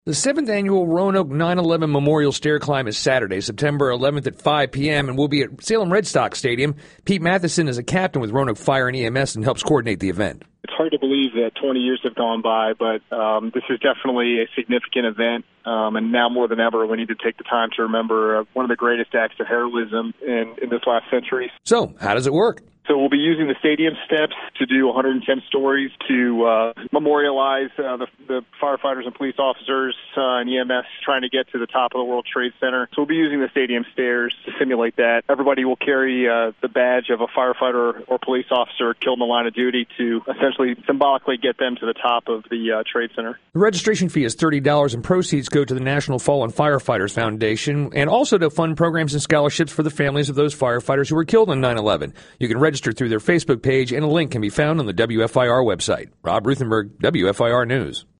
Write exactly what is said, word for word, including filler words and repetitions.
The seventh annual Roanoke nine eleven Memorial Stair Climb is Saturday, September eleventh at five p.m. and will be at Salem Red Sox Stadium. Pete Matheson is a captain with Roanoke Fire and E M S and helps coordinate the event. It's hard to believe that twenty years have gone by, but um, this is definitely a significant event, um, and now more than ever, we need to take the time to remember uh, one of the greatest acts of heroism in, in this last century. So, how does it work? So we'll be using the stadium steps to do one hundred ten stories to uh, memorialize uh, the, the firefighters and police officers uh, and E M S trying to get to the top of the World Trade Center. So we'll be using the stadium stairs to simulate that. Everybody will carry uh, the badge of a firefighter or police officer killed in the line of duty to essentially symbolically get them to the top of the uh, Trade Center. The registration fee is thirty dollars and proceeds go to the National Fallen Firefighters Foundation and also to fund programs and scholarships for the families of those firefighters who were killed on nine eleven. You can register through their Facebook page, and a link can be found on the W F I R website. Rob Ruthenberg, W F I R News.